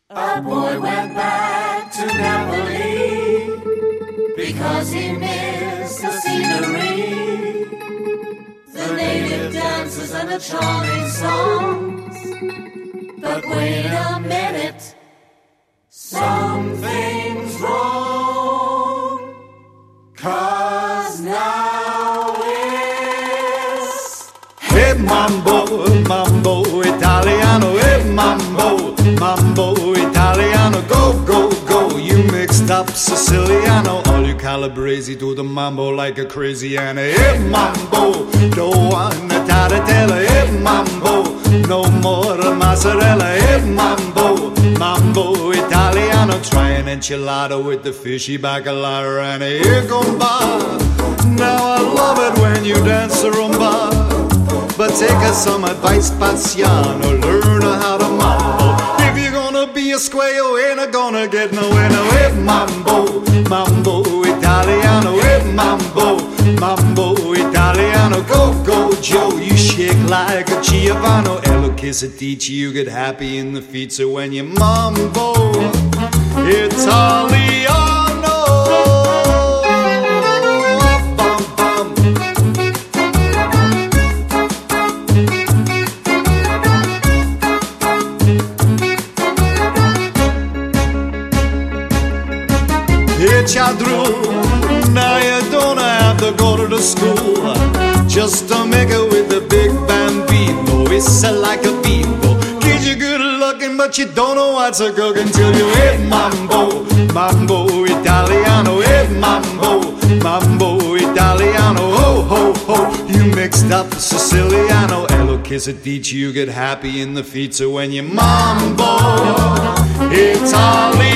A boy went back to Napoli because he missed the scenery, the native dances and the charming songs. But wait a minute, something's wrong, 'cause now it's hey mambo, mambo Italiano, hey mambo, mambo Italiano, go, go, go, you mixed up Siciliano, all you Calabrese do the mambo like a crazy Anna, hey mambo, don't want a taratella, hey mambo, no more mozzarella, hey mambo, mambo Italiano, try an enchilada with the fishy bacalao, and here gumba, now I love it when you dance the rumba. But take us some advice, Paziano, learn how to mambo. If you're gonna be a square, you ain't gonna get nowhere. No, hey, mambo, mambo Italiano, hey, mambo, mambo Italiano. Go, go, Joe, you shake like a Giovanni. Ello Quesadici, you get happy in the feet. So when you mambo Italiano. It's your dream. Now you don't have to go to the school just to make it with the big bambino. It's like a bimbo. Kids, you're good looking, but you don't know what's a cook until you hit mambo, mambo Italiano, hit mambo, mambo Italiano. Ho, ho, ho, you mixed up Siciliano. Ello Quesadici, you get happy in the feet. So when you mambo Italiano.